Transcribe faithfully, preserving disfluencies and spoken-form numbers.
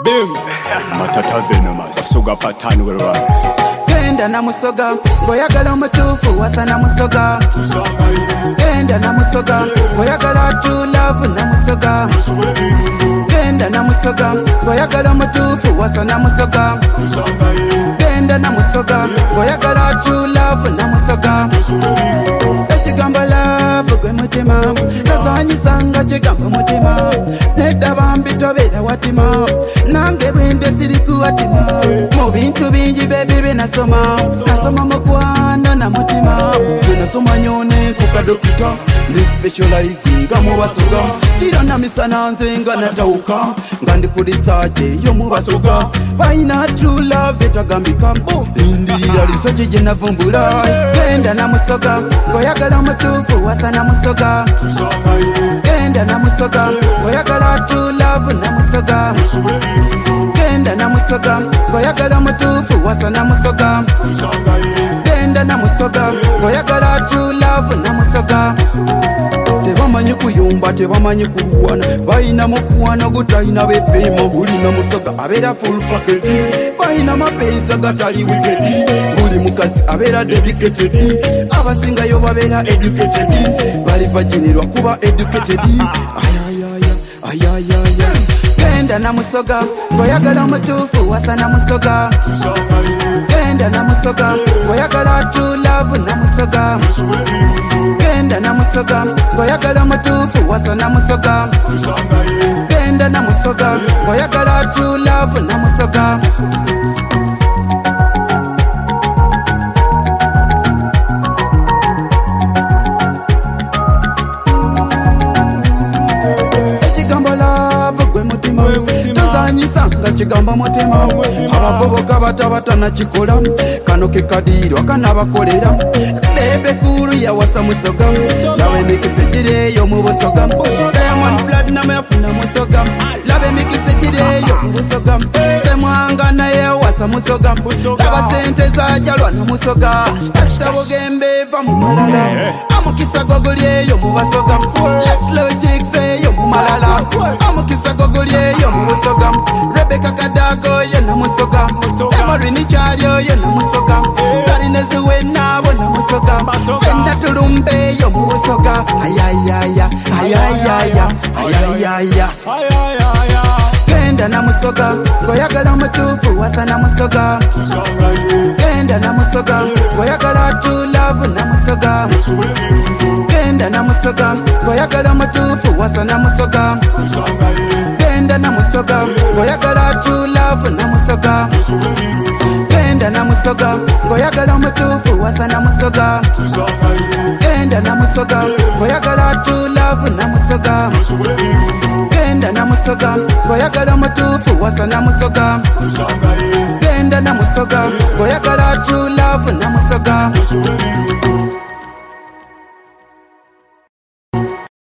Bim Matata venomous Suga patani wewa Genda na musoga Goyagala umutufu wasa na musoga Genda na musoga Goyagala true love na musoga Genda na musoga Goyagala umutufu wasa na musoga Genda na musoga Goyagala true love na musoga Ekigamba love gwe mutima Nazanyisanga kigamba mutima Nedda bambi tobera watima Nange bwende siriku watima Mu bintu bingi baby binasoma Nasoma mukwano na mutima Zinasoma nyone nfuka dokita Ndi specializing nga mubasoga Kira na misana nze nga natawuka Nga ndi ku research yo mubasoga Baina true love etagambika Lindirira research gye navumbula Genda na musoga Goyagala mutufu wasa na musoga Genda na musoga Goyagala true love na musoga Genda na musoga Goyagala mutufu wasa na musoga Genda na musoga Goyagala true love na musoga Tebamanyi kuyumba tebamanyi kulwana Baina mukuwana gutaina bepema Buli na musoga abera full package Baina mapensa gatali wicked Buli mukasi abera dedicated Abasinga yo babera educated Bali vajinirwa kuba educated Ayayaya ayayaya Genda na musoga Goyagala mutufu wasa na musoga Genda na musoga Goyagala true love na musoga Genda na musoga Goyagala mutufu wasa na musoga Genda na musoga Goyagala true love na musoga Tuzanyisanga kigamba mutima Abavubuka batabata na kikola Kano kekadirwa kanabakolera Bebe kuru ya wasa musoga Lawe mikise jireyo mu busoga Diamond Platinum yafuna musoga Lawe mikise jireyo mu busoga Temwanga naye wasa musoga Laba sente zajalwa na musoga Kasta bugembe va mu malala Amukisa gogolyeyo mu basoga Let's logic feyo mu malala Amukisa gogolyeyo mu busoga Rebecca Kadago ye na musoga Emory ni Charyo ye na musoga Zarinezi we nabo na musoga Fenda tulumbe yo mu busoga Ayayaya ayayaya ayayaya Genda na musoga Goyagala mutufu wasa na musoga Genda na musoga Goyagala true love na musoga Genda na musoga Goyagala mutufu wasa na musoga Genda na musoga Goyagala true love na musoga Genda na musoga Goyagala mutufu wasa na musoga Genda na musoga Goyagala true love na musoga Genda na musoga Goyagala mutufu wasa na musoga Genda na musoga Goyagala true love na musoga